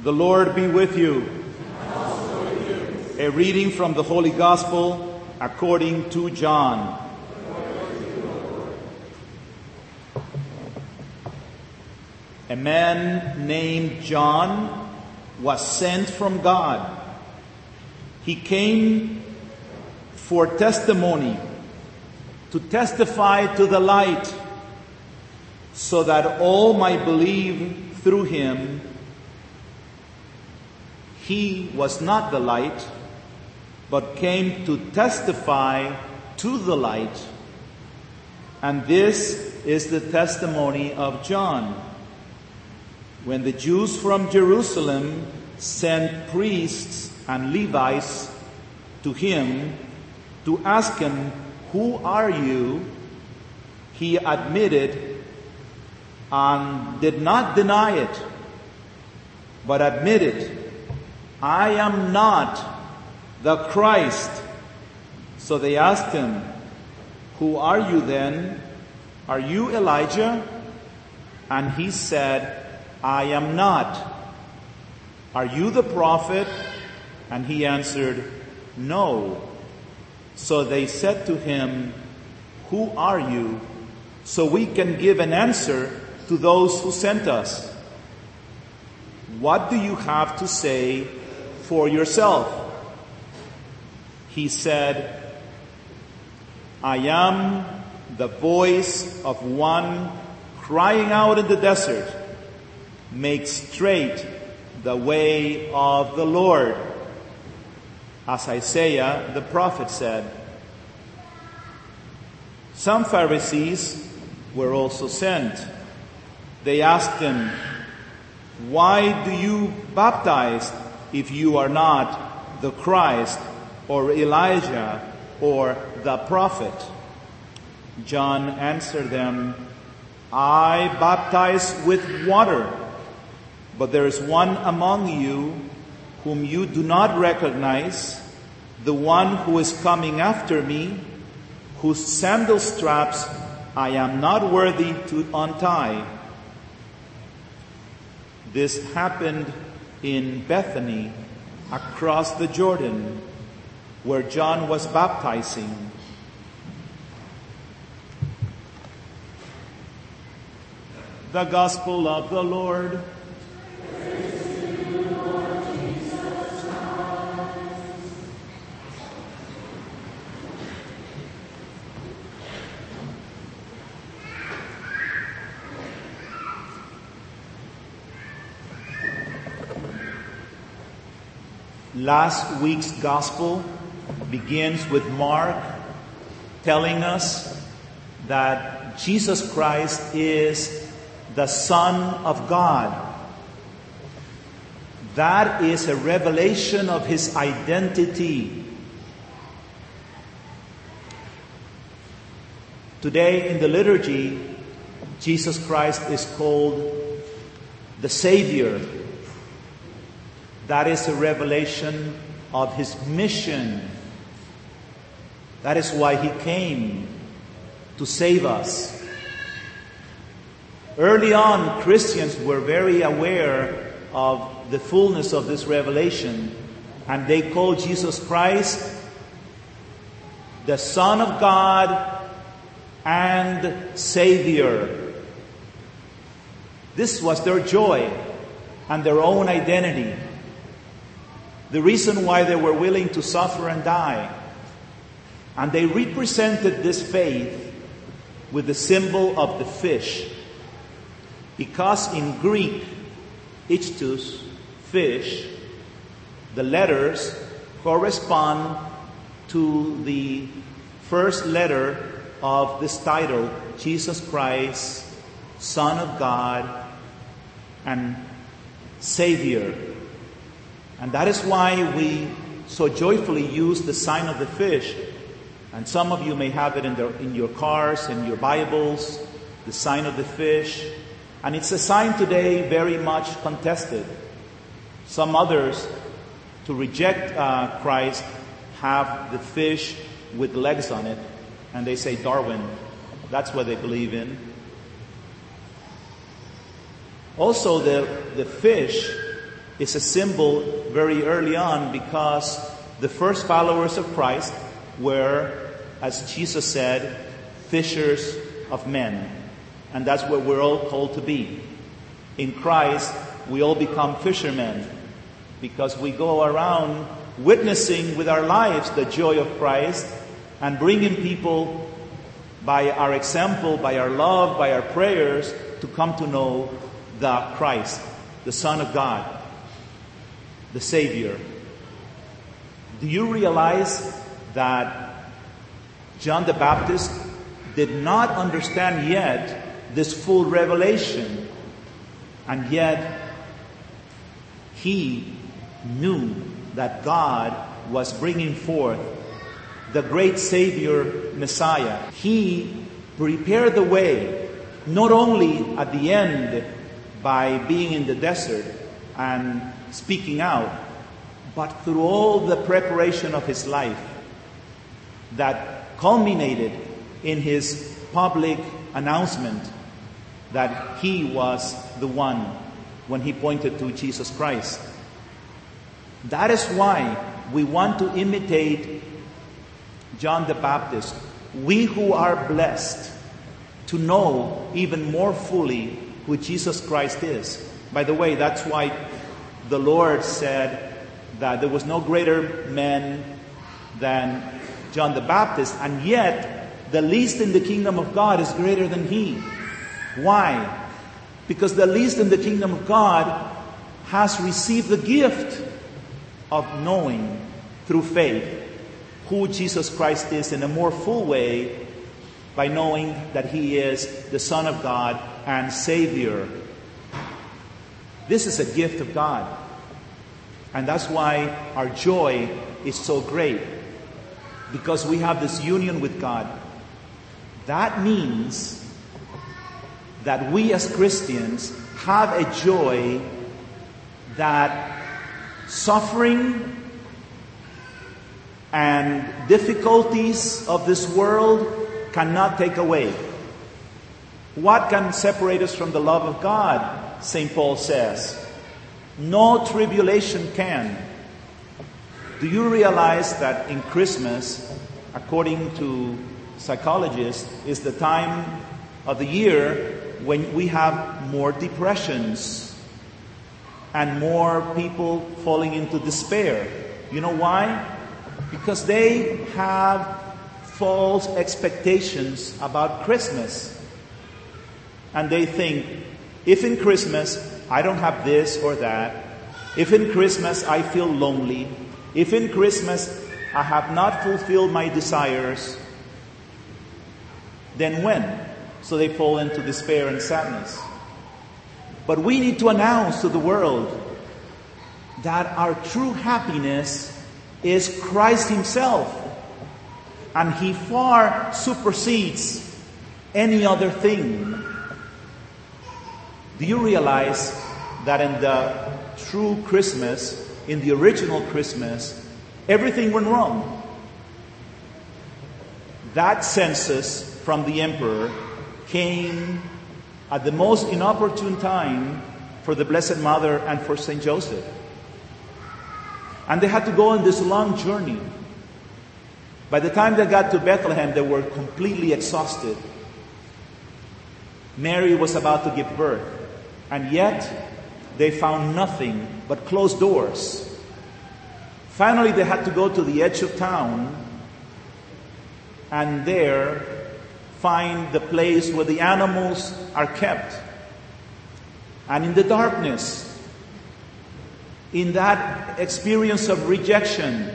The Lord be with you. And also with you. A reading from the Holy Gospel according to John. A man named John was sent from God. He came for testimony, to testify to the light, so that all might believe through him. He was not the light, but came to testify to the light. And this is the testimony of John. When the Jews from Jerusalem sent priests and Levites to him to ask him, "Who are you?" he admitted and did not deny it, but admitted, "I am not the Christ." So they asked him, "Who are you then? Are you Elijah?" And he said, "I am not." "Are you the prophet?" And he answered, "No." So they said to him, "Who are you? So we can give an answer to those who sent us. What do you have to say for yourself?" He said, "I am the voice of one crying out in the desert, 'Make straight the way of the Lord,' as Isaiah the prophet said." Some Pharisees were also sent. They asked him, "Why do you baptize if you are not the Christ or Elijah or the prophet?" John answered them, "I baptize with water, but there is one among you whom you do not recognize, the one who is coming after me, whose sandal straps I am not worthy to untie." This happened in Bethany, across the Jordan, where John was baptizing. The Gospel of the Lord. Last week's Gospel begins with Mark telling us that Jesus Christ is the Son of God. That is a revelation of his identity. Today in the liturgy, Jesus Christ is called the Savior. That is a revelation of his mission. That is why he came, to save us. Early on, Christians were very aware of the fullness of this revelation, and they called Jesus Christ the Son of God and Savior. This was their joy and their own identity. The reason why they were willing to suffer and die. And they represented this faith with the symbol of the fish. Because in Greek, ichthus, fish, the letters correspond to the first letter of this title, Jesus Christ, Son of God and Savior. And that is why we so joyfully use the sign of the fish. And some of you may have it in your cars, in your Bibles, the sign of the fish. And it's a sign today very much contested. Some others, to reject Christ, have the fish with legs on it. And they say Darwin. That's what they believe in. Also, the fish is a symbol very early on, because the first followers of Christ were, as Jesus said, fishers of men. And that's what we're all called to be. In Christ, we all become fishermen, because we go around witnessing with our lives the joy of Christ and bringing people by our example, by our love, by our prayers, to come to know the Christ, the Son of God, the Savior. Do you realize that John the Baptist did not understand yet this full revelation, and yet he knew that God was bringing forth the great Savior Messiah? He prepared the way, not only at the end by being in the desert and speaking out, but through all the preparation of his life that culminated in his public announcement that he was the one when he pointed to Jesus Christ. That is why we want to imitate John the Baptist. We who are blessed to know even more fully who Jesus Christ is. By the way, that's why the Lord said that there was no greater man than John the Baptist, and yet the least in the kingdom of God is greater than he. Why? Because the least in the kingdom of God has received the gift of knowing through faith who Jesus Christ is in a more full way, by knowing that he is the Son of God and Savior. This is a gift of God. And that's why our joy is so great, because we have this union with God. That means that we as Christians have a joy that suffering and difficulties of this world cannot take away. What can separate us from the love of God? St. Paul says, no tribulation can. Do you realize that in Christmas, according to psychologists, is the time of the year when we have more depressions and more people falling into despair? You know why? Because they have false expectations about Christmas. And they think, if in Christmas I don't have this or that, if in Christmas I feel lonely, if in Christmas I have not fulfilled my desires, then when? So they fall into despair and sadness. But we need to announce to the world that our true happiness is Christ Himself, and He far supersedes any other thing. Do you realize that in the true Christmas, in the original Christmas, everything went wrong? That census from the emperor came at the most inopportune time for the Blessed Mother and for Saint Joseph. And they had to go on this long journey. By the time they got to Bethlehem, they were completely exhausted. Mary was about to give birth, and yet they found nothing but closed doors. Finally, they had to go to the edge of town and there find the place where the animals are kept. And in the darkness, in that experience of rejection,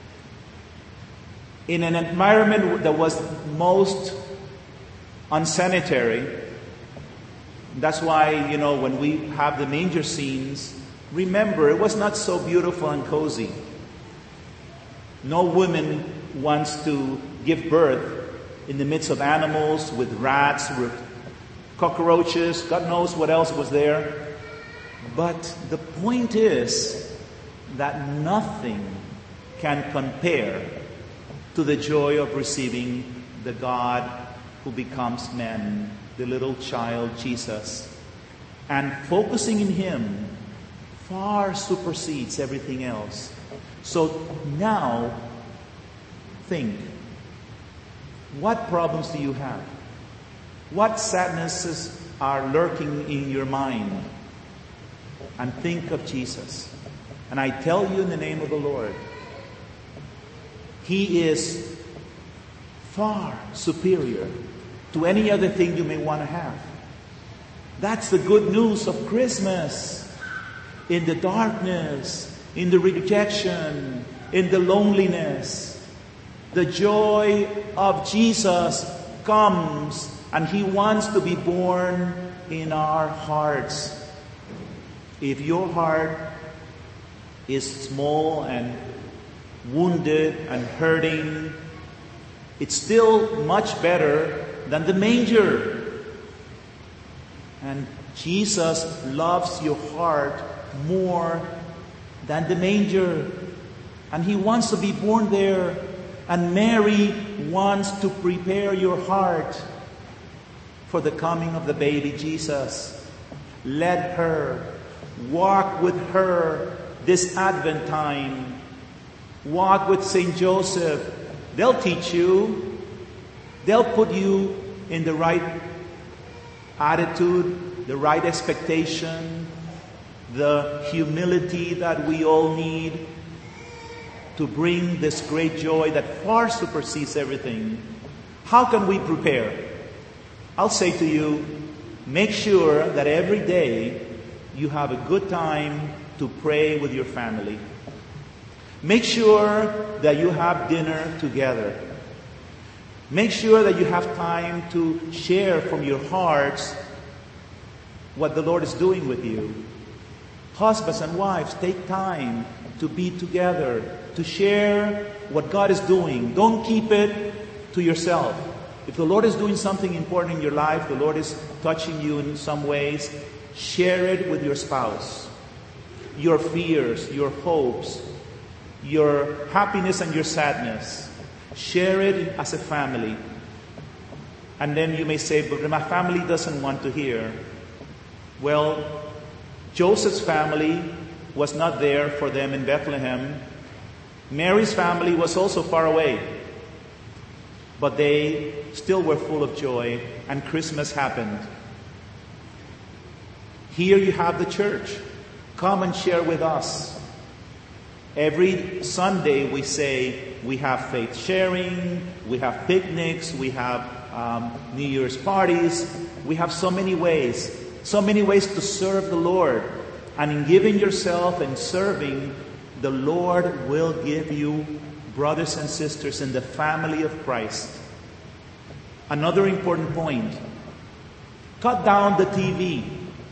in an environment that was most unsanitary. That's why, when we have the manger scenes, remember, it was not so beautiful and cozy. No woman wants to give birth in the midst of animals, with rats, with cockroaches, God knows what else was there. But the point is that nothing can compare to the joy of receiving the God who becomes man, the little child Jesus, and focusing in Him far supersedes everything else. So now, think. What problems do you have? What sadnesses are lurking in your mind? And think of Jesus. And I tell you in the name of the Lord, He is far superior to any other thing you may want to have. That's the good news of Christmas. In the darkness, in the rejection, in the loneliness, the joy of Jesus comes, and He wants to be born in our hearts. If your heart is small and wounded and hurting, it's still much better than the manger. And Jesus loves your heart more than the manger. And He wants to be born there. And Mary wants to prepare your heart for the coming of the baby Jesus. Let her walk with her this Advent time. Walk with St. Joseph. They'll teach you. They'll put you in the right attitude, the right expectation, the humility that we all need to bring this great joy that far supersedes everything. How can we prepare? I'll say to you, make sure that every day you have a good time to pray with your family. Make sure that you have dinner together. Make sure that you have time to share from your hearts what the Lord is doing with you. Husbands and wives, take time to be together, to share what God is doing. Don't keep it to yourself. If the Lord is doing something important in your life, the Lord is touching you in some ways, share it with your spouse. Your fears, your hopes, your happiness and your sadness. Share it as a family. And then you may say, but my family doesn't want to hear. Well, Joseph's family was not there for them in Bethlehem. Mary's family was also far away. But they still were full of joy, and Christmas happened. Here you have the church. Come and share with us. Every Sunday we say we have faith sharing, we have picnics, we have New Year's parties. We have so many ways to serve the Lord. And in giving yourself and serving, the Lord will give you brothers and sisters in the family of Christ. Another important point. Cut down the TV.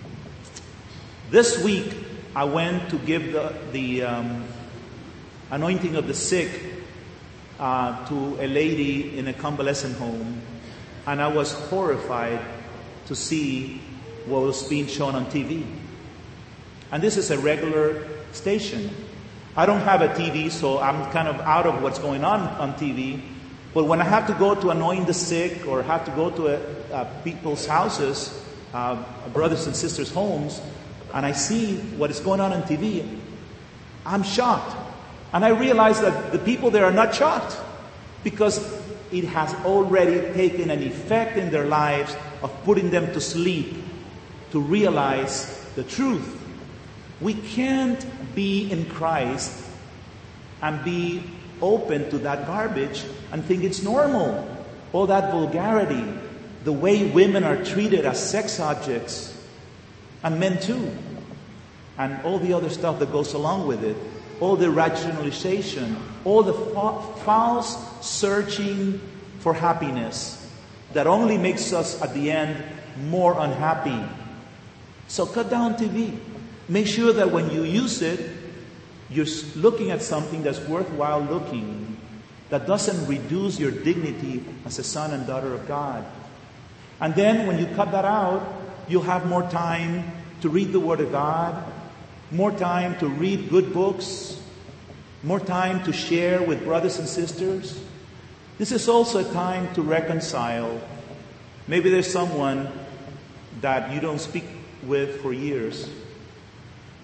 This week, I went to give the anointing of the sick to a lady in a convalescent home. And I was horrified to see what was being shown on TV. And this is a regular station. I don't have a TV, so I'm kind of out of what's going on TV. But when I have to go to anoint the sick or have to go to people's houses, brothers and sisters' homes, and I see what is going on TV, I'm shocked. And I realize that the people there are not shocked because it has already taken an effect in their lives of putting them to sleep to realize the truth. We can't be in Christ and be open to that garbage and think it's normal. All that vulgarity, the way women are treated as sex objects, and men too, and all the other stuff that goes along with it, all the rationalization, all the false searching for happiness that only makes us at the end more unhappy. So cut down TV. Make sure that when you use it, you're looking at something that's worthwhile looking, that doesn't reduce your dignity as a son and daughter of God. And then when you cut that out, you'll have more time to read the Word of God, more time to read good books, more time to share with brothers and sisters. This is also a time to reconcile. Maybe there's someone that you don't speak with for years.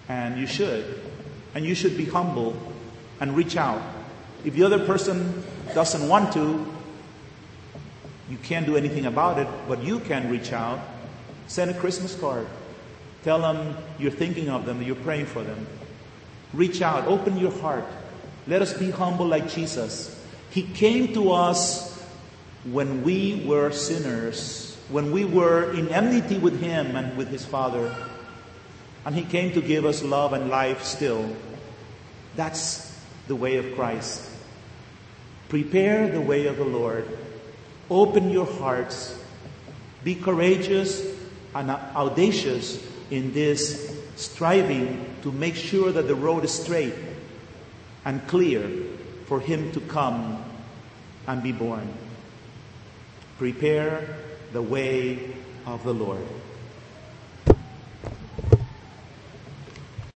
And you should. And you should be humble and reach out. If the other person doesn't want to, you can't do anything about it, but you can reach out. Send a Christmas card. Tell them you're thinking of them, you're praying for them. Reach out. Open your heart. Let us be humble like Jesus. He came to us when we were sinners, when we were in enmity with Him and with His Father. And He came to give us love and life still. That's the way of Christ. Prepare the way of the Lord. Open your hearts. Be courageous and audacious in this striving to make sure that the road is straight and clear for Him to come and be born. Prepare the way of the Lord.